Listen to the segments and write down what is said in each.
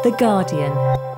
The Guardian.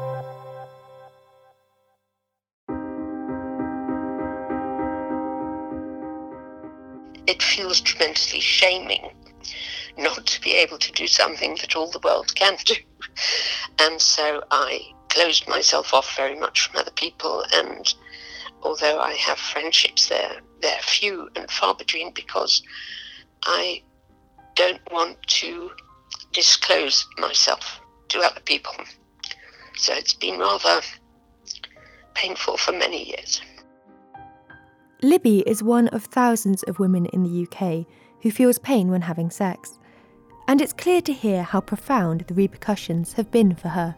It feels tremendously shaming not to be able to do something that all the world can do. And so I closed myself off very much from other people, and although I have friendships there, they're few and far between because I don't want to disclose myself to other people. So it's been rather painful for many years. Libby is one of thousands of women in the UK who feels pain when having sex. And it's clear to hear how profound the repercussions have been for her.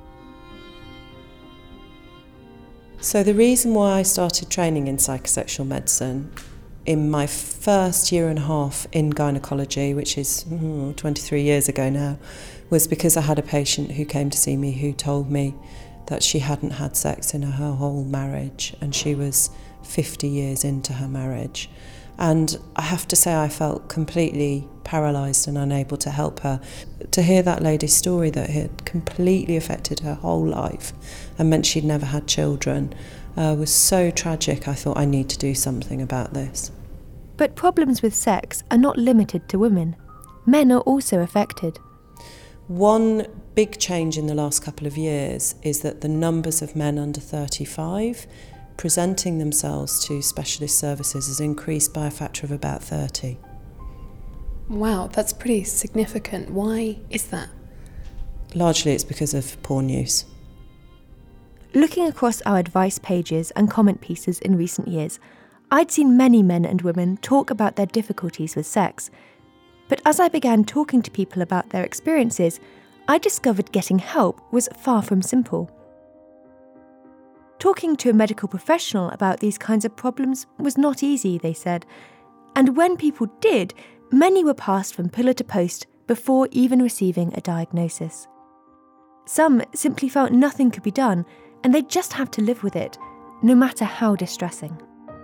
So the reason why I started training in psychosexual medicine in my first year and a half in gynecology, which is 23 years ago now, was because I had a patient who came to see me who told me that she hadn't had sex in her whole marriage, and she was 50 years into her marriage. And I have to say I felt completely paralysed and unable to help her. To hear that lady's story that had completely affected her whole life and meant she'd never had children was so tragic. I thought I need to do something about this. But problems with sex are not limited to women. Men are also affected. One big change in the last couple of years is that the numbers of men under 35 presenting themselves to specialist services has increased by a factor of about 30. Wow, that's pretty significant. Why is that? Largely it's because of porn use. Looking across our advice pages and comment pieces in recent years, I'd seen many men and women talk about their difficulties with sex. But as I began talking to people about their experiences, I discovered getting help was far from simple. Talking to a medical professional about these kinds of problems was not easy, they said. And when people did, many were passed from pillar to post before even receiving a diagnosis. Some simply felt nothing could be done, and they'd just have to live with it, no matter how distressing.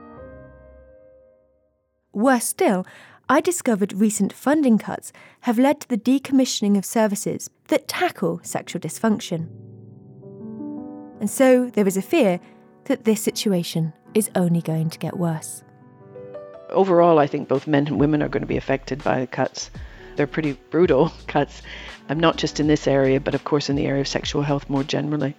Worse still, I discovered recent funding cuts have led to the decommissioning of services that tackle sexual dysfunction. And so there is a fear that this situation is only going to get worse. Overall, I think both men and women are going to be affected by the cuts. They're pretty brutal cuts, not just in this area, but of course in the area of sexual health more generally.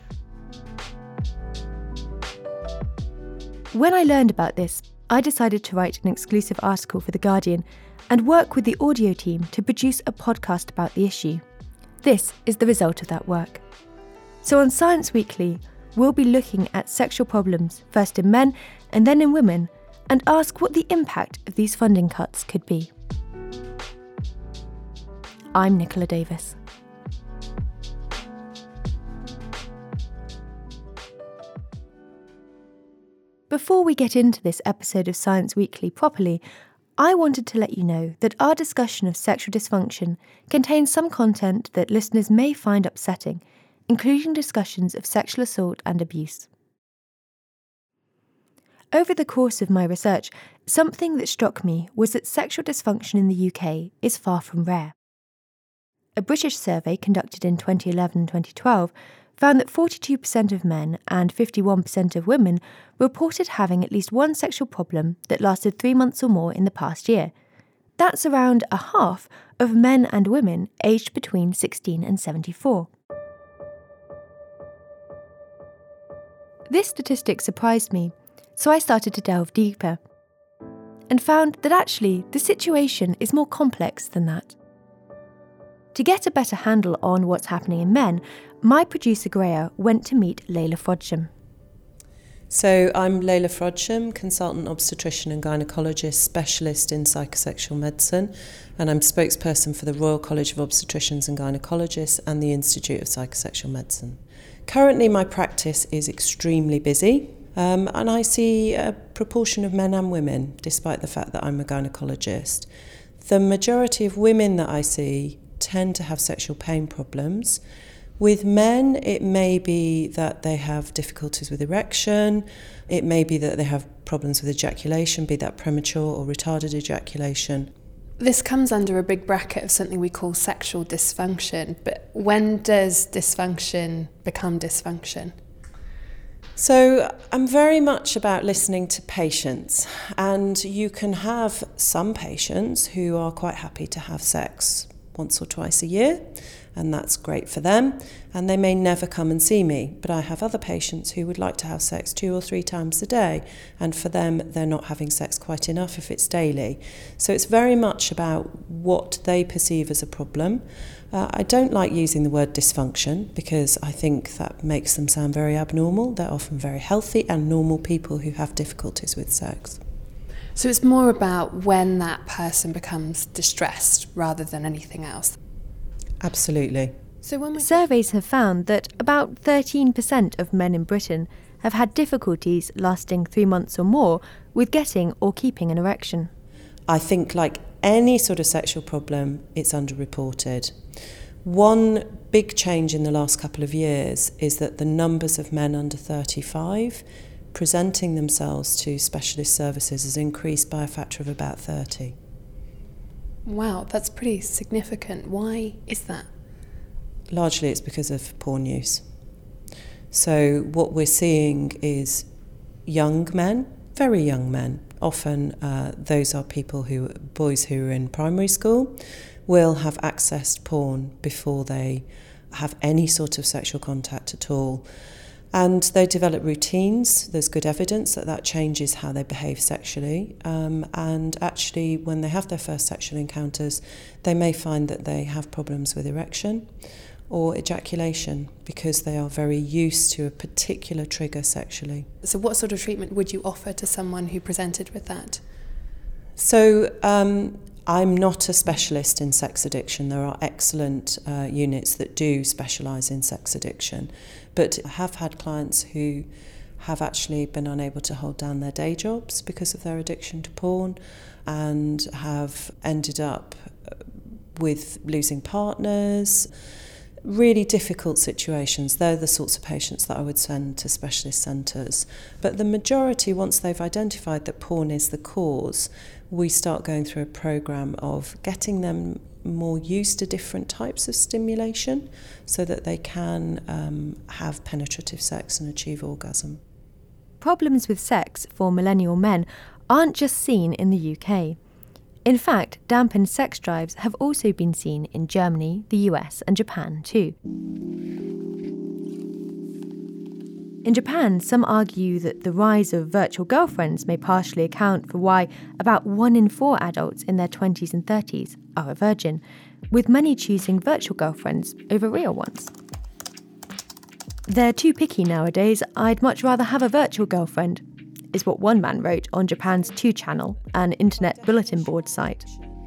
When I learned about this, I decided to write an exclusive article for The Guardian and work with the audio team to produce a podcast about the issue. This is the result of that work. So on Science Weekly, we'll be looking at sexual problems, first in men and then in women, and ask what the impact of these funding cuts could be. I'm Nicola Davis. Before we get into this episode of Science Weekly properly, I wanted to let you know that our discussion of sexual dysfunction contains some content that listeners may find upsetting, including discussions of sexual assault and abuse. Over the course of my research, something that struck me was that sexual dysfunction in the UK is far from rare. A British survey conducted in 2011-2012 found that 42% of men and 51% of women reported having at least one sexual problem that lasted 3 months or more in the past year. That's around a half of men and women aged between 16 and 74. This statistic surprised me, so I started to delve deeper and found that actually the situation is more complex than that. To get a better handle on what's happening in men, my producer Greya went to meet Layla Frodsham. So I'm Layla Frodsham, consultant obstetrician and gynaecologist, specialist in psychosexual medicine, and I'm spokesperson for the Royal College of Obstetricians and Gynaecologists and the Institute of Psychosexual Medicine. Currently my practice is extremely busy, and I see a proportion of men and women, despite the fact that I'm a gynaecologist. The majority of women that I see tend to have sexual pain problems. With men, it may be that they have difficulties with erection, it may be that they have problems with ejaculation, be that premature or retarded ejaculation. This comes under a big bracket of something we call sexual dysfunction, but when does dysfunction become dysfunction? So I'm very much about listening to patients, and you can have some patients who are quite happy to have sex once or twice a year, and that's great for them, and they may never come and see me. But I have other patients who would like to have sex 2 or 3 times a day, and for them they're not having sex quite enough if it's daily. So it's very much about what they perceive as a problem. I don't like using the word dysfunction because I think that makes them sound very abnormal. They're often very healthy and normal people who have difficulties with sex. So it's more about when that person becomes distressed rather than anything else. Absolutely. So when Surveys have found that about 13% of men in Britain have had difficulties lasting 3 months or more with getting or keeping an erection. I think like any sort of sexual problem, it's underreported. One big change in the last couple of years is that the numbers of men under 35 presenting themselves to specialist services has increased by a factor of about 30. Wow, that's pretty significant. Why is that? Largely it's because of porn use. So what we're seeing is young men, very young men, often those are boys who are in primary school, will have accessed porn before they have any sort of sexual contact at all. And they develop routines. There's good evidence that changes how they behave sexually. And actually, when they have their first sexual encounters, they may find that they have problems with erection or ejaculation because they are very used to a particular trigger sexually. So what sort of treatment would you offer to someone who presented with that? So I'm not a specialist in sex addiction. There are excellent units that do specialise in sex addiction. But I have had clients who have actually been unable to hold down their day jobs because of their addiction to porn and have ended up with losing partners. Really difficult situations. They're the sorts of patients that I would send to specialist centres. But the majority, once they've identified that porn is the cause, we start going through a programme of getting them more used to different types of stimulation so that they can have penetrative sex and achieve orgasm. Problems with sex for millennial men aren't just seen in the UK. In fact, dampened sex drives have also been seen in Germany, the US and Japan too. In Japan, some argue that the rise of virtual girlfriends may partially account for why about 1 in 4 adults in their 20s and 30s are a virgin, with many choosing virtual girlfriends over real ones. They're too picky nowadays. I'd much rather have a virtual girlfriend, is what one man wrote on Japan's 2channel, an internet bulletin board site.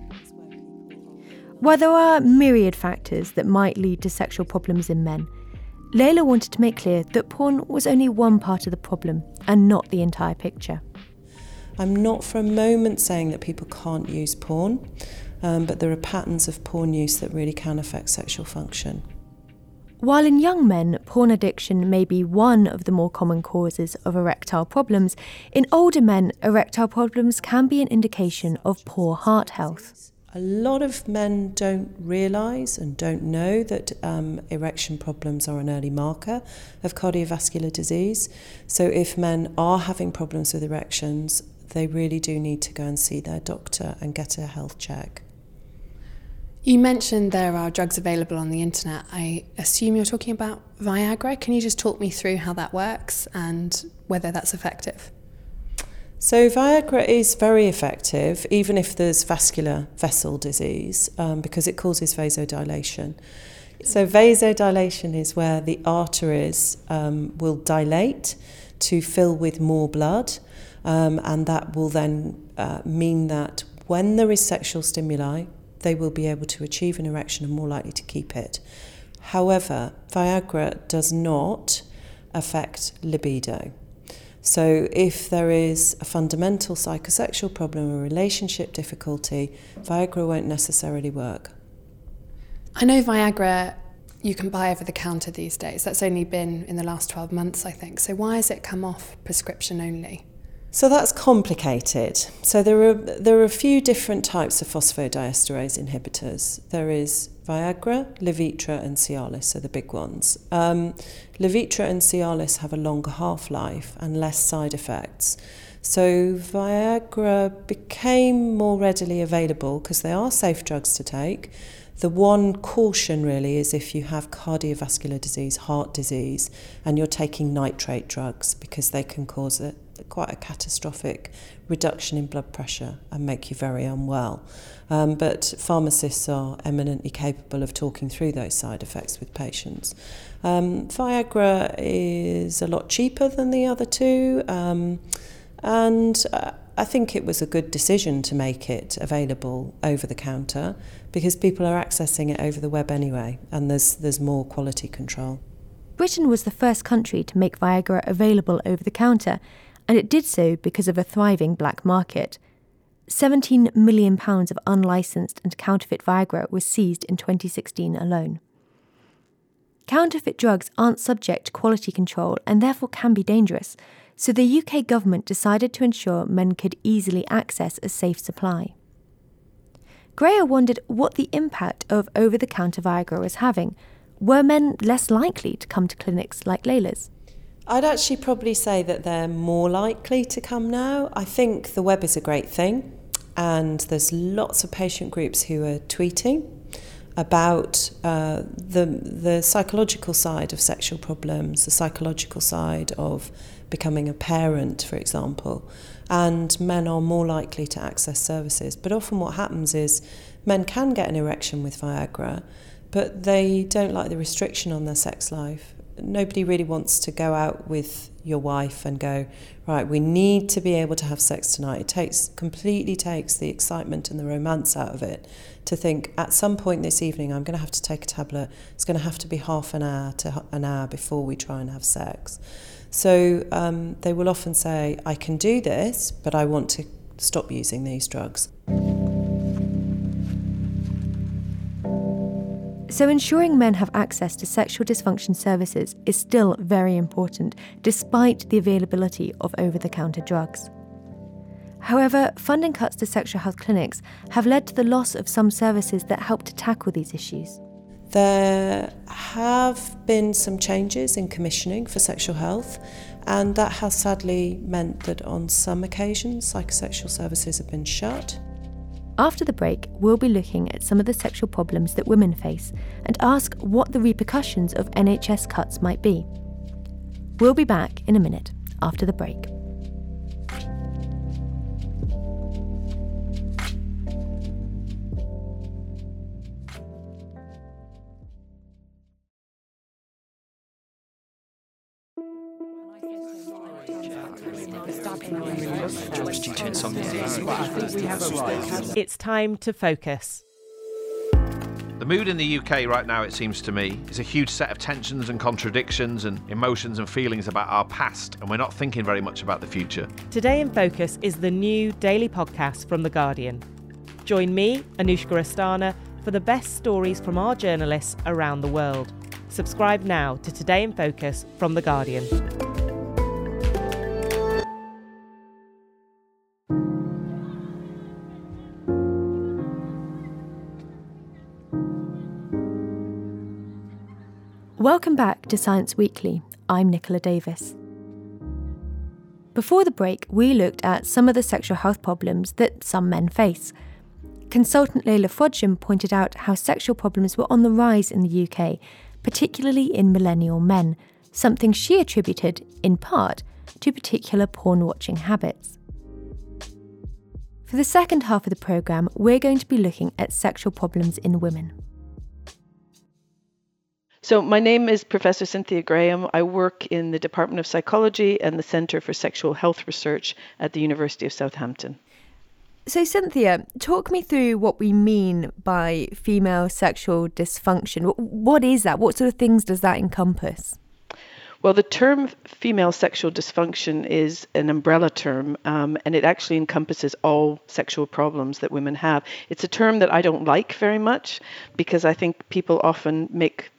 While there are myriad factors that might lead to sexual problems in men, Layla wanted to make clear that porn was only one part of the problem and not the entire picture. I'm not for a moment saying that people can't use porn, but there are patterns of porn use that really can affect sexual function. While in young men, porn addiction may be one of the more common causes of erectile problems, in older men, erectile problems can be an indication of poor heart health. A lot of men don't realise and don't know that erection problems are an early marker of cardiovascular disease. So if men are having problems with erections, they really do need to go and see their doctor and get a health check. You mentioned there are drugs available on the internet. I assume you're talking about Viagra. Can you just talk me through how that works and whether that's effective? So Viagra is very effective, even if there's vascular vessel disease, because it causes vasodilation. So vasodilation is where the arteries will dilate to fill with more blood, and that will then mean that when there is sexual stimuli, they will be able to achieve an erection and more likely to keep it. However, Viagra does not affect libido. So if there is a fundamental psychosexual problem or relationship difficulty, Viagra won't necessarily work. I know Viagra you can buy over the counter these days. That's only been in the last 12 months, I think. So why has it come off prescription only? So that's complicated. So there are a few different types of phosphodiesterase inhibitors. There is Viagra, Levitra and Cialis are the big ones. Levitra and Cialis have a longer half-life and less side effects. So Viagra became more readily available because they are safe drugs to take. The one caution really is if you have cardiovascular disease, heart disease, and you're taking nitrate drugs, because they can cause quite a catastrophic reduction in blood pressure and make you very unwell. But pharmacists are eminently capable of talking through those side effects with patients. Viagra is a lot cheaper than the other two, and I think it was a good decision to make it available over the counter, because people are accessing it over the web anyway, and there's more quality control. Britain was the first country to make Viagra available over the counter, and it did so because of a thriving black market. £17 million of unlicensed and counterfeit Viagra was seized in 2016 alone. Counterfeit drugs aren't subject to quality control and therefore can be dangerous, so the UK government decided to ensure men could easily access a safe supply. Greer wondered what the impact of over-the-counter Viagra was having. Were men less likely to come to clinics like Layla's? I'd actually probably say that they're more likely to come now. I think the web is a great thing, and there's lots of patient groups who are tweeting about the psychological side of sexual problems, the psychological side of becoming a parent, for example, and men are more likely to access services. But often what happens is men can get an erection with Viagra, but they don't like the restriction on their sex life. Nobody really wants to go out with your wife and go, right, we need to be able to have sex tonight. It completely takes the excitement and the romance out of it to think, at some point this evening I'm going to have to take a tablet. It's going to have to be half an hour to an hour before we try and have sex. So they will often say, I can do this, but I want to stop using these drugs. So ensuring men have access to sexual dysfunction services is still very important, despite the availability of over-the-counter drugs. However, funding cuts to sexual health clinics have led to the loss of some services that help to tackle these issues. There have been some changes in commissioning for sexual health, and that has sadly meant that on some occasions psychosexual services have been shut. After the break, we'll be looking at some of the sexual problems that women face and ask what the repercussions of NHS cuts might be. We'll be back in a minute after the break. It's time to focus. The mood in the UK right now, it seems to me, is a huge set of tensions and contradictions and emotions and feelings about our past, and we're not thinking very much about the future. Today in Focus is the new daily podcast from The Guardian. Join me, Anushka Astana, for the best stories from our journalists around the world. Subscribe now to Today in Focus from The Guardian. Welcome back to Science Weekly. I'm Nicola Davis. Before the break, we looked at some of the sexual health problems that some men face. Consultant Layla Frodsham pointed out how sexual problems were on the rise in the UK, particularly in millennial men, something she attributed, in part, to particular porn-watching habits. For the second half of the programme, we're going to be looking at sexual problems in women. So my name is Professor Cynthia Graham. I work in the Department of Psychology and the Centre for Sexual Health Research at the University of Southampton. So Cynthia, talk me through what we mean by female sexual dysfunction. What is that? What sort of things does that encompass? Well, the term female sexual dysfunction is an umbrella term, and it actually encompasses all sexual problems that women have. It's a term that I don't like very much because I think people often make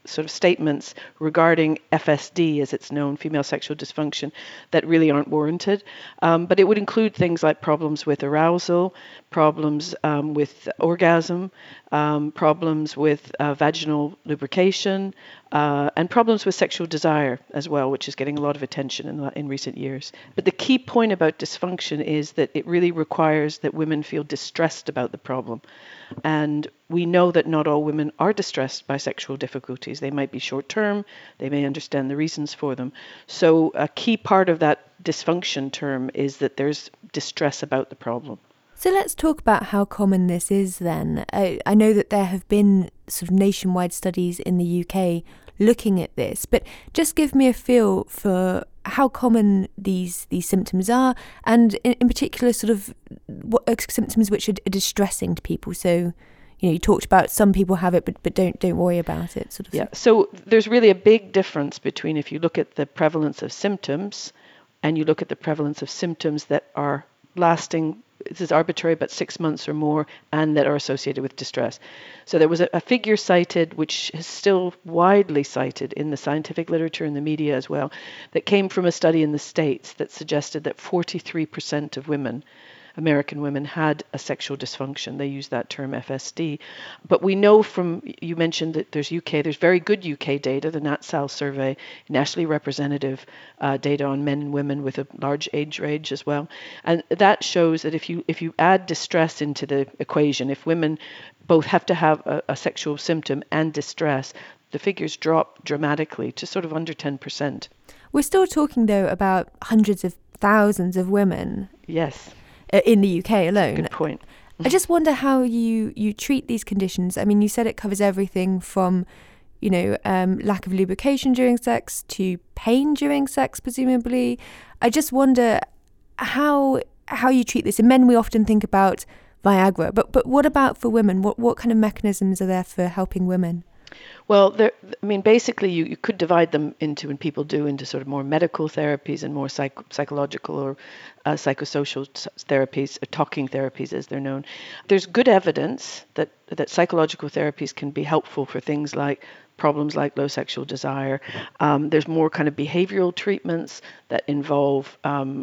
sort of statements regarding FSD, as it's known, female sexual dysfunction, that really aren't warranted. But it would include things like problems with arousal, problems with orgasm, problems with vaginal lubrication, and problems with sexual desire as well, which is getting a lot of attention in recent years. But the key point about dysfunction is that it really requires that women feel distressed about the problem. And we know that not all women are distressed by sexual difficulties. They might be short-term, they may understand the reasons for them. So a key part of that dysfunction term is that there's distress about the problem. So let's talk about how common this is then. I know that there have been sort of nationwide studies in the UK looking at this, but just give me a feel for how common these symptoms are, and in particular sort of what symptoms which are distressing to people. So, you talked about some people have it, but don't worry about it, sort of. Yeah, so there's really a big difference between if you look at the prevalence of symptoms and you look at the prevalence of symptoms that are lasting, this is arbitrary, but 6 months or more, and that are associated with distress. So there was a figure cited, which is still widely cited in the scientific literature and the media as well, that came from a study in the States that suggested that 43% of women, American women, had a sexual dysfunction. They use that term FSD. But we know from, you mentioned that there's very good UK data, the NatSal survey, nationally representative data on men and women with a large age range as well. And that shows that if you add distress into the equation, if women both have to have a sexual symptom and distress, the figures drop dramatically to sort of under 10%. We're still talking, though, about hundreds of thousands of women. Yes. In the UK alone. Good point. I just wonder how you treat these conditions. I mean, you said it covers everything from, lack of lubrication during sex to pain during sex, presumably. I just wonder how you treat this. In men, we often think about Viagra, but what about for women? What kind of mechanisms are there for helping women? Well, basically you could divide them into, and people do, into sort of more medical therapies and more psychological or psychosocial therapies, or talking therapies as they're known. There's good evidence that psychological therapies can be helpful for things like problems like low sexual desire. There's more kind of behavioral treatments that involve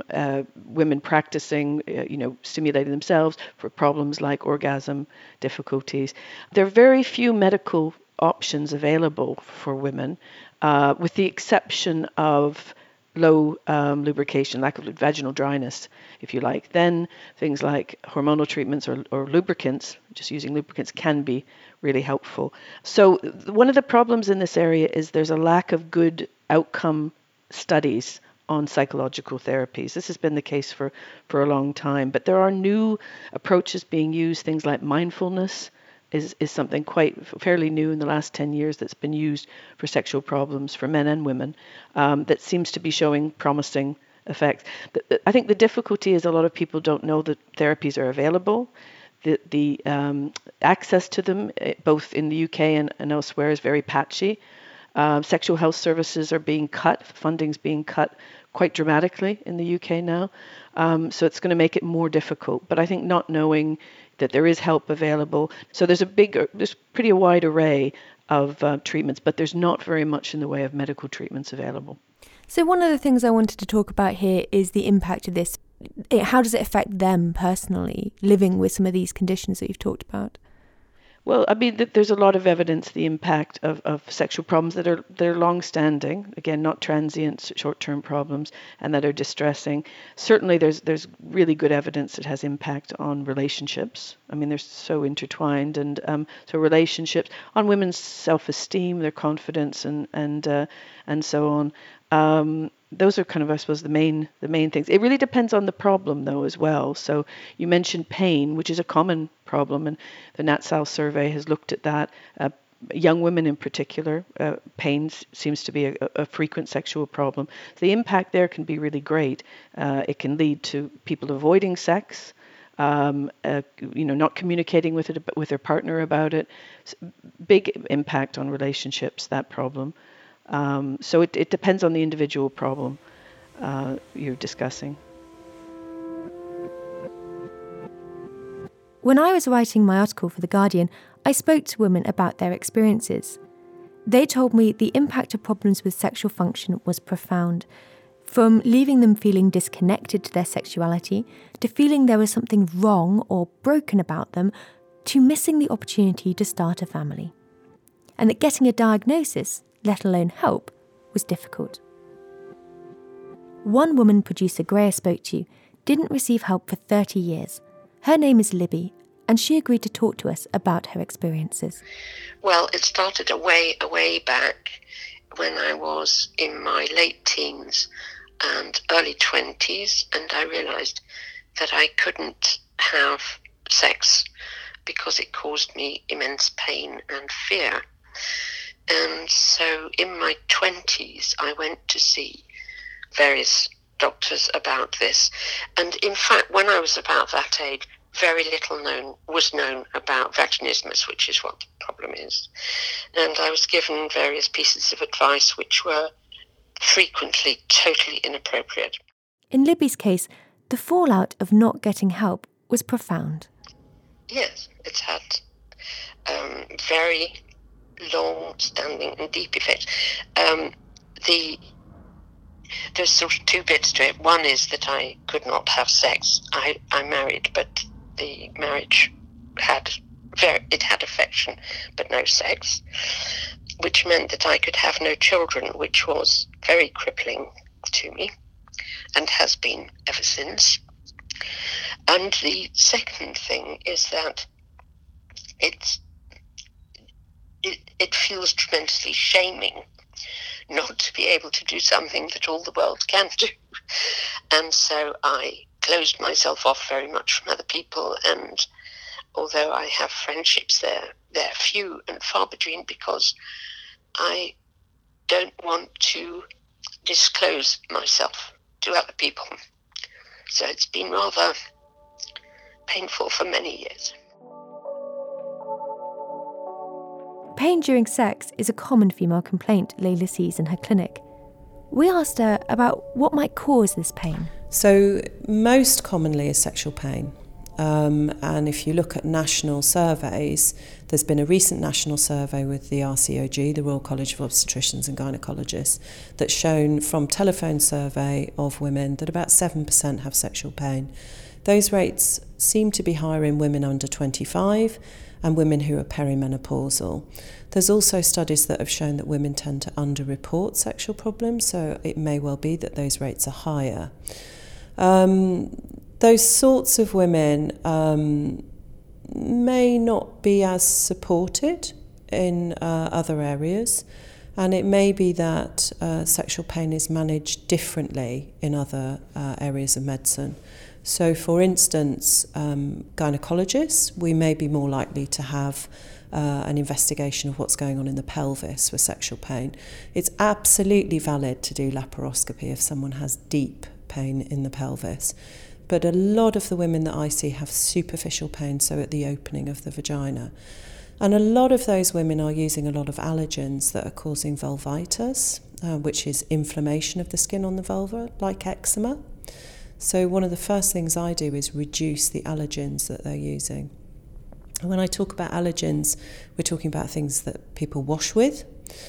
women practicing, stimulating themselves for problems like orgasm difficulties. There are very few medical options available for women, with the exception of low lubrication, lack of vaginal dryness, if you like. Then things like hormonal treatments or lubricants, just using lubricants, can be really helpful. So one of the problems in this area is there's a lack of good outcome studies on psychological therapies. This has been the case for a long time, but there are new approaches being used. Things like mindfulness is something fairly new in the last 10 years that's been used for sexual problems for men and women, that seems to be showing promising effects. I think the difficulty is a lot of people don't know that therapies are available. The access to them, both in the UK and elsewhere, is very patchy. Sexual health services are being cut, funding's being cut quite dramatically in the UK now. So it's going to make it more difficult. But I think not knowing that there is help available. So there's pretty wide array of treatments, but there's not very much in the way of medical treatments available. So one of the things I wanted to talk about here is the impact of this. How does it affect them personally, living with some of these conditions that you've talked about? Well, there's a lot of evidence, the impact of sexual problems that are long-standing, again, not transient, short-term problems, and that are distressing. Certainly, there's really good evidence it has impact on relationships. They're so intertwined, and so relationships, on women's self-esteem, their confidence, and so on. Those are kind of, I suppose, the main things. It really depends on the problem, though, as well. So you mentioned pain, which is a common problem, and the NatSal survey has looked at that. Young women in particular, pain seems to be a frequent sexual problem. The impact there can be really great. It can lead to people avoiding sex, not communicating with their partner about it. Big impact on relationships, that problem. So it depends on the individual problem you're discussing. When I was writing my article for The Guardian, I spoke to women about their experiences. They told me the impact of problems with sexual function was profound, from leaving them feeling disconnected to their sexuality, to feeling there was something wrong or broken about them, to missing the opportunity to start a family. And that getting a diagnosis, let alone help, was difficult. One woman producer Greer spoke to didn't receive help for 30 years. Her name is Libby, and she agreed to talk to us about her experiences. Well, it started way back when I was in my late teens and early 20s, and I realised that I couldn't have sex because it caused me immense pain and fear. And so in my 20s, I went to see various doctors about this. And in fact, when I was about that age, very little was known about vaginismus, which is what the problem is. And I was given various pieces of advice which were frequently totally inappropriate. In Libby's case, the fallout of not getting help was profound. Yes, it's had very long-standing and deep effects. There's sort of two bits to it. One is that I could not have sex. I married, but the marriage had affection, but no sex, which meant that I could have no children, which was very crippling to me and has been ever since. And the second thing is that it feels tremendously shaming not to be able to do something that all the world can do. And so I closed myself off very much from other people, and although I have friendships they're few and far between because I don't want to disclose myself to other people. So it's been rather painful for many years. Pain during sex is a common female complaint Layla sees in her clinic. We asked her about what might cause this pain. So most commonly is sexual pain. And if you look at national surveys, there's been a recent national survey with the RCOG, the Royal College of Obstetricians and Gynecologists, that's shown from telephone survey of women that about 7% have sexual pain. Those rates seem to be higher in women under 25 and women who are perimenopausal. There's also studies that have shown that women tend to underreport sexual problems, so it may well be that those rates are higher. Those sorts of women may not be as supported in other areas, and it may be that sexual pain is managed differently in other areas of medicine. So, for instance, gynecologists, we may be more likely to have an investigation of what's going on in the pelvis for sexual pain. It's absolutely valid to do laparoscopy if someone has deep pain in the pelvis. But a lot of the women that I see have superficial pain, so at the opening of the vagina. And a lot of those women are using a lot of allergens that are causing vulvitis, which is inflammation of the skin on the vulva, like eczema. So one of the first things I do is reduce the allergens that they're using. And when I talk about allergens, we're talking about things that people wash with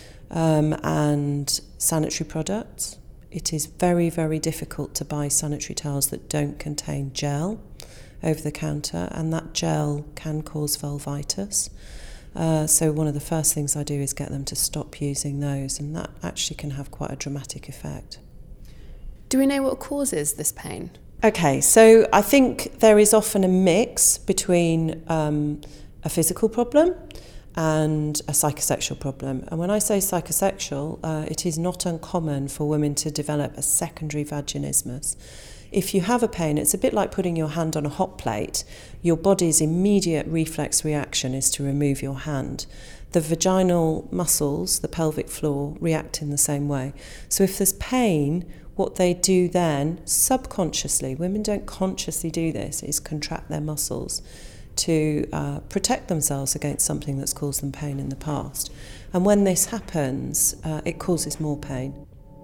and sanitary products. It is very, very difficult to buy sanitary towels that don't contain gel over the counter, and that gel can cause vulvitis. So one of the first things I do is get them to stop using those, and that actually can have quite a dramatic effect. Do we know what causes this pain? Okay, so I think there is often a mix between a physical problem and a psychosexual problem. And when I say psychosexual, it is not uncommon for women to develop a secondary vaginismus. If you have a pain, it's a bit like putting your hand on a hot plate. Your body's immediate reflex reaction is to remove your hand. The vaginal muscles, the pelvic floor, react in the same way. So if there's pain, what they do then, subconsciously, women don't consciously do this, is contract their muscles to protect themselves against something that's caused them pain in the past. And when this happens, it causes more pain.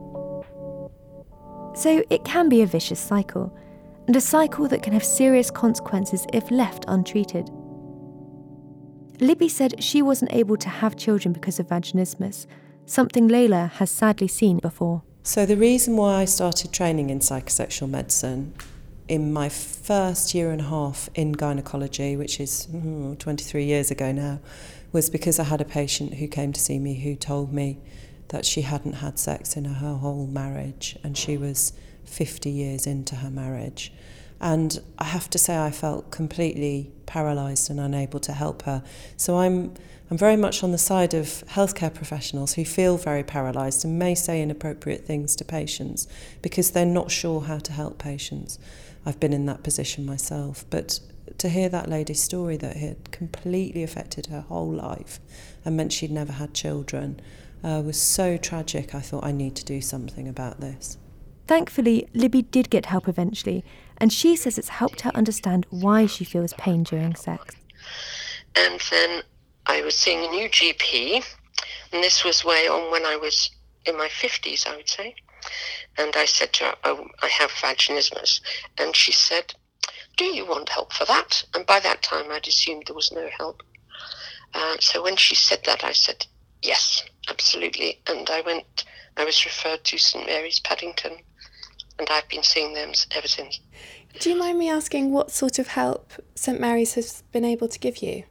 So it can be a vicious cycle, and a cycle that can have serious consequences if left untreated. Libby said she wasn't able to have children because of vaginismus, something Layla has sadly seen before. So the reason why I started training in psychosexual medicine in my first year and a half in gynecology, which is 23 years ago now, was because I had a patient who came to see me who told me that she hadn't had sex in her whole marriage, and she was 50 years into her marriage. And I have to say I felt completely paralysed and unable to help her. So I'm very much on the side of healthcare professionals who feel very paralysed and may say inappropriate things to patients because they're not sure how to help patients. I've been in that position myself, but to hear that lady's story that it had completely affected her whole life and meant she'd never had children was so tragic. I thought I need to do something about this. Thankfully, Libby did get help eventually, and she says it's helped her understand why she feels pain during sex. And then I was seeing a new GP, and this was way on when I was in my 50s, I would say. And I said to her, "Oh, I have vaginismus." And she said, "Do you want help for that?" And by that time, I'd assumed there was no help. So when she said that, I said, "Yes, absolutely." And I was referred to St Mary's Paddington, and I've been seeing them ever since. Do you mind me asking what sort of help St Mary's has been able to give you?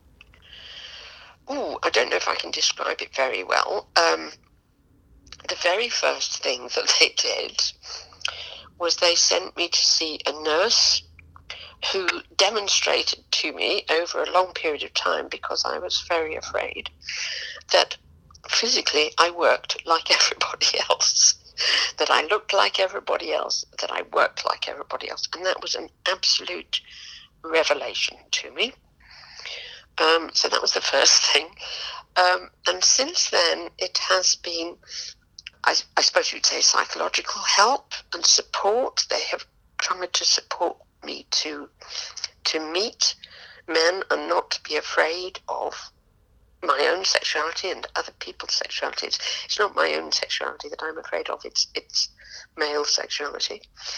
Oh, I don't know if I can describe it very well. The very first thing that they did was they sent me to see a nurse who demonstrated to me over a long period of time, because I was very afraid, that physically I worked like everybody else, that I looked like everybody else, that I worked like everybody else. And that was an absolute revelation to me. So that was the first thing. And since then, it has been, I suppose you'd say, psychological help and support. They have tried to support me to meet men and not to be afraid of my own sexuality and other people's sexualities. It's not my own sexuality that I'm afraid of, it's male sexuality.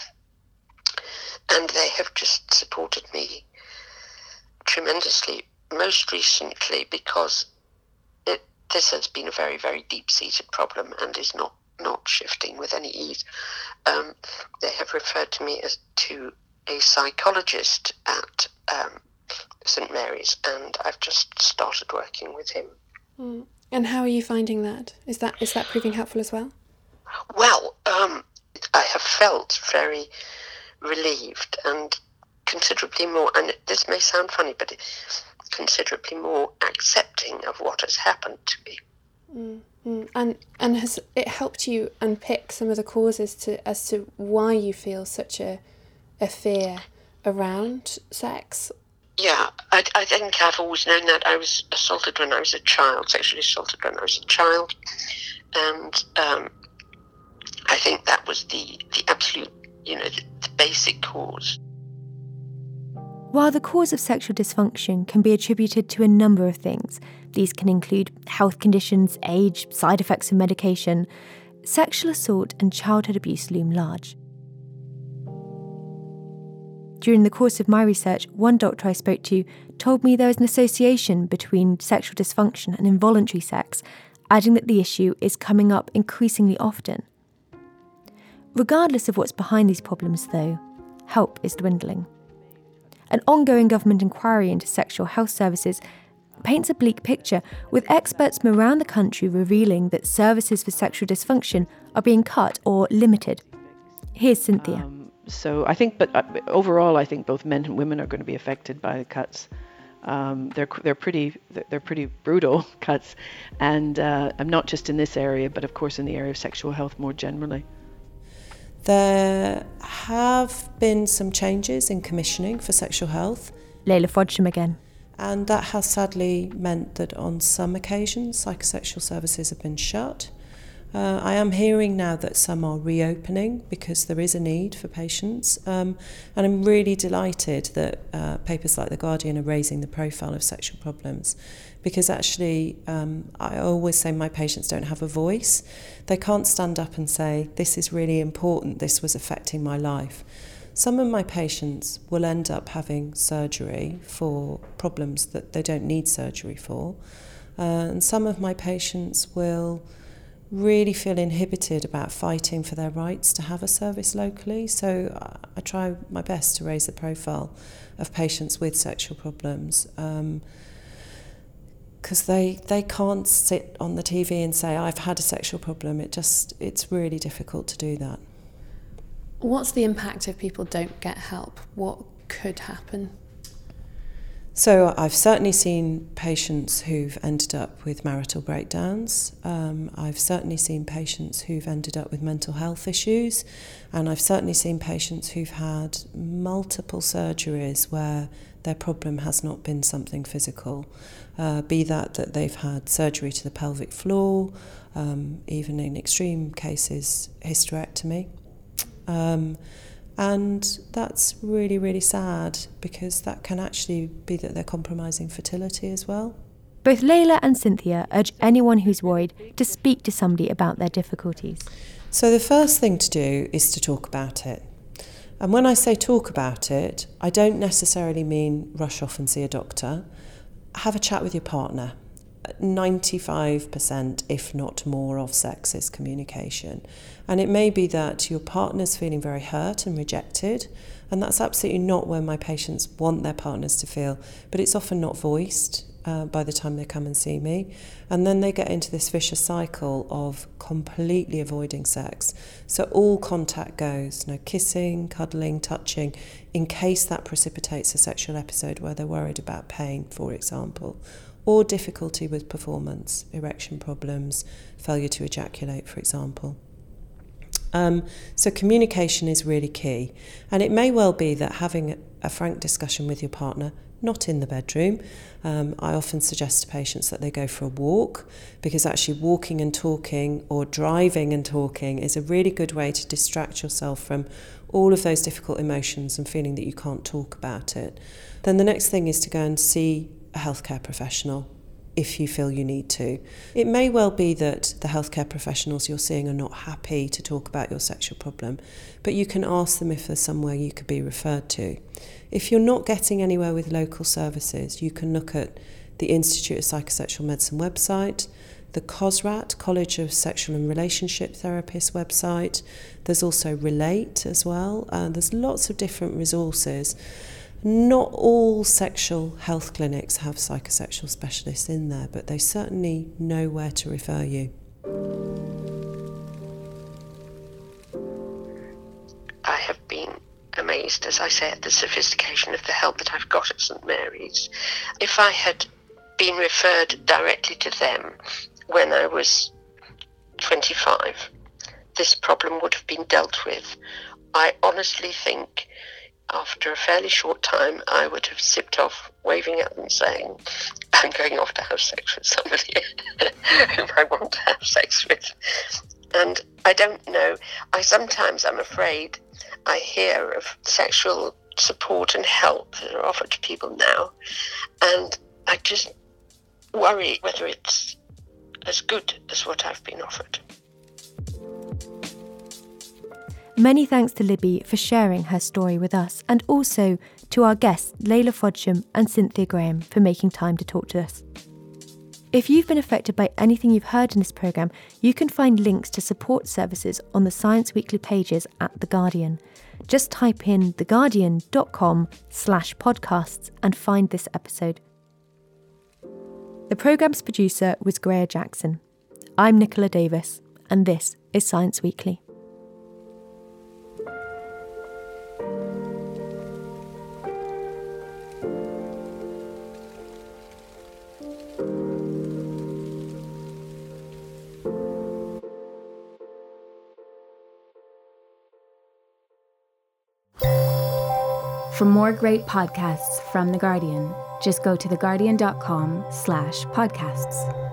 And they have just supported me tremendously, most recently because this has been a very, very deep-seated problem and is not shifting with any ease. They have referred to me to a psychologist at St Mary's, and I've just started working with him. Mm. And how are you finding that? Is that proving helpful as well? Well, I have felt very relieved and considerably more, and this may sound funny, but considerably more accepting of what has happened to me. Mm-hmm. And has it helped you unpick some of the causes as to why you feel such a fear around sex? Yeah, I think I've always known that. I was assaulted when I was a child, sexually assaulted when I was a child, and I think that was the absolute, the basic cause. While the cause of sexual dysfunction can be attributed to a number of things, these can include health conditions, age, side effects of medication, sexual assault and childhood abuse loom large. During the course of my research, one doctor I spoke to told me there is an association between sexual dysfunction and involuntary sex, adding that the issue is coming up increasingly often. Regardless of what's behind these problems, though, help is dwindling. An ongoing government inquiry into sexual health services paints a bleak picture, with experts from around the country revealing that services for sexual dysfunction are being cut or limited. Here's Cynthia. So I think, but overall, I think both men and women are going to be affected by the cuts. They're pretty brutal cuts, and not just in this area, but of course in the area of sexual health more generally. There have been some changes in commissioning for sexual health. Layla Frodsham again. And that has sadly meant that on some occasions psychosexual services have been shut. I am hearing now that some are reopening because there is a need for patients. And I'm really delighted that papers like The Guardian are raising the profile of sexual problems, because actually I always say my patients don't have a voice. They can't stand up and say, this is really important, this was affecting my life. some of my patients will end up having surgery for problems that they don't need surgery for. And some of my patients will really feel inhibited about fighting for their rights to have a service locally. So I try my best to raise the profile of patients with sexual problems, because they can't sit on the TV and say, I've had a sexual problem. It's really difficult to do that. What's the impact if people don't get help? What could happen? So I've certainly seen patients who've ended up with marital breakdowns. I've certainly seen patients who've ended up with mental health issues. And I've certainly seen patients who've had multiple surgeries where their problem has not been something physical. Be that they've had surgery to the pelvic floor, even in extreme cases, hysterectomy. And that's really, really sad, because that can actually be that they're compromising fertility as well. Both Layla and Cynthia urge anyone who's worried to speak to somebody about their difficulties. So the first thing to do is to talk about it. And when I say talk about it, I don't necessarily mean rush off and see a doctor. Have a chat with your partner. 95%, if not more, of sex is communication. And it may be that your partner's feeling very hurt and rejected, and that's absolutely not where my patients want their partners to feel, but it's often not voiced by the time they come and see me. And then they get into this vicious cycle of completely avoiding sex. So all contact goes, no kissing, cuddling, touching, in case that precipitates a sexual episode where they're worried about pain, for example, or difficulty with performance, erection problems, failure to ejaculate, for example. So communication is really key. And it may well be that having a frank discussion with your partner, not in the bedroom. I often suggest to patients that they go for a walk, because actually walking and talking, or driving and talking, is a really good way to distract yourself from all of those difficult emotions and feeling that you can't talk about it. Then the next thing is to go and see a healthcare professional if you feel you need to. It may well be that the healthcare professionals you're seeing are not happy to talk about your sexual problem, but you can ask them if there's somewhere you could be referred to. If you're not getting anywhere with local services, you can look at the Institute of Psychosexual Medicine website, the COSRAT, College of Sexual and Relationship Therapists website. There's also Relate as well. There's lots of different resources. Not all sexual health clinics have psychosexual specialists in there, but they certainly know where to refer you. I have been amazed, as I say, at the sophistication of the help that I've got at St Mary's. If I had been referred directly to them when I was 25, this problem would have been dealt with. I honestly think after a fairly short time, I would have zipped off, waving at them, saying, I'm going off to have sex with somebody whom I want to have sex with. And I don't know, I'm afraid I hear of sexual support and help that are offered to people now, and I just worry whether it's as good as what I've been offered. Many thanks to Libby for sharing her story with us, and also to our guests Layla Frodsham and Cynthia Graham for making time to talk to us. If you've been affected by anything you've heard in this programme, you can find links to support services on the Science Weekly pages at The Guardian. Just type in theguardian.com/podcasts and find this episode. The programme's producer was Greer Jackson. I'm Nicola Davis, and this is Science Weekly. For more great podcasts from The Guardian, just go to theguardian.com/podcasts.